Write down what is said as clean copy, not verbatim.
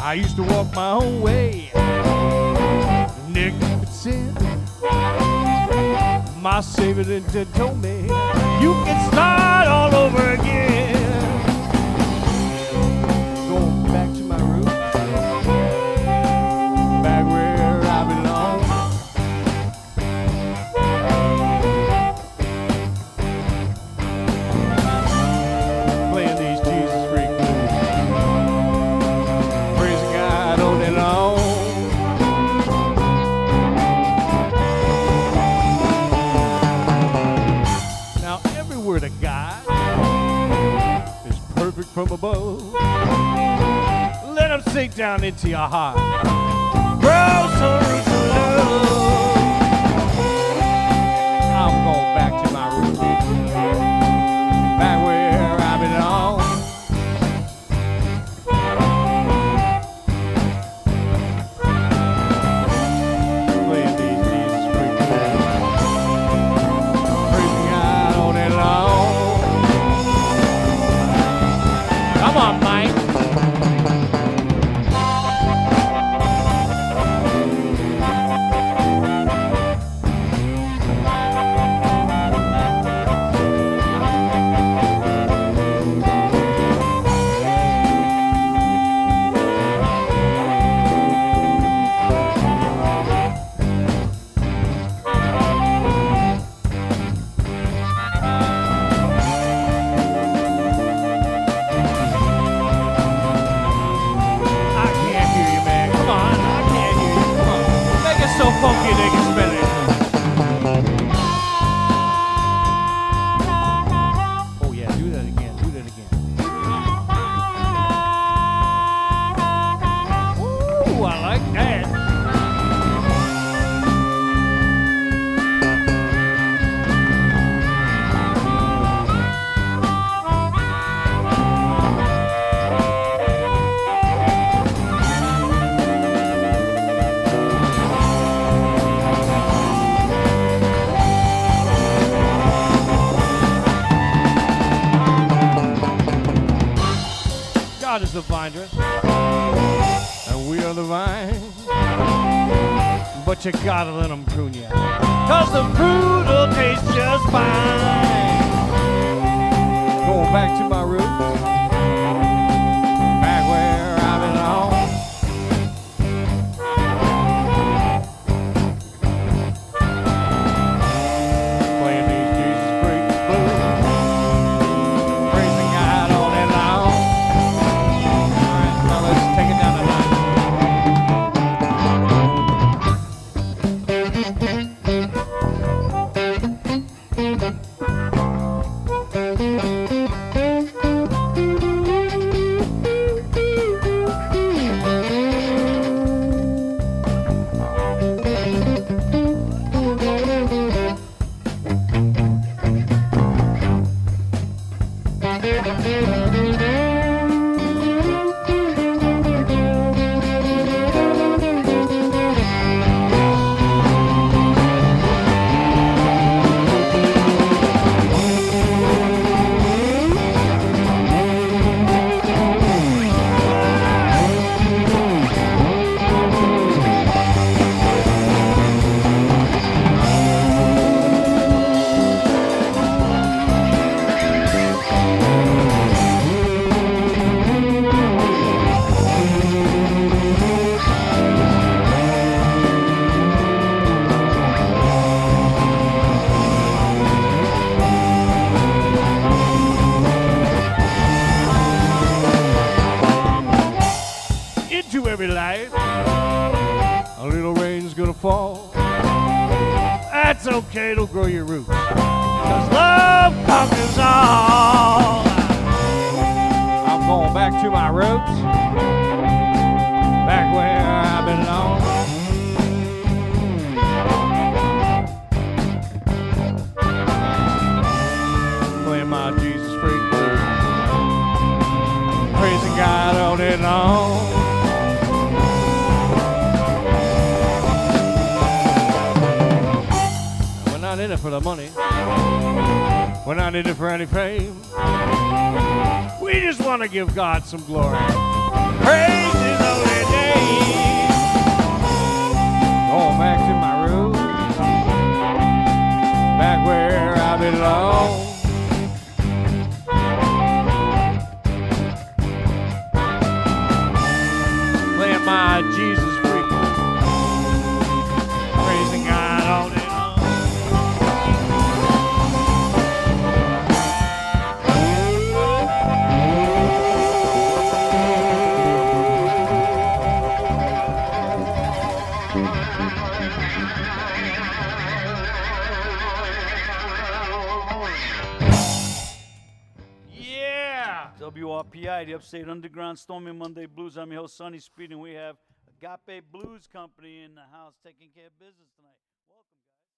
I used to walk my own way. Nick said, my Savior then told me, you can start all over again. Going back to my roots, back where I belong. Playing these Jesus freak blues, praising God all day long. Now every word of God is perfect from above. Let them sink down into your heart. Grow some roots of love. I'm going back to my roots, back where I belong. Playing these Jesus freak blues, praising God all day long. Come on, Mike. Funky, they can spell it. Oh yeah, do that again, do that again. Ooh, I like that. God is the vine dresser, and we are the vine. But you gotta let them prune you, 'cause the fruit will taste just fine. Going back to my roots, back where I belong. Playing these Jesus freak blues, praising God all day long. Now let's take it down the line. Every life, a little rain's gonna fall. That's okay, it'll grow your roots, 'cause love conquers all. I'm going back to my roots, back where I belong. Playing my Jesus freak blues, praising God all day long. Not in it for the money. We're not in it for any fame. We just want to give God some glory. Praise His holy name. my Jesus freak. Praising God all day long. Yeah! WRPI, the Upstate Underground Stormy Monday Blues. I'm your host, Sonny Speed, and we have Agape Blues Company in the house taking care of business tonight. Welcome, guys.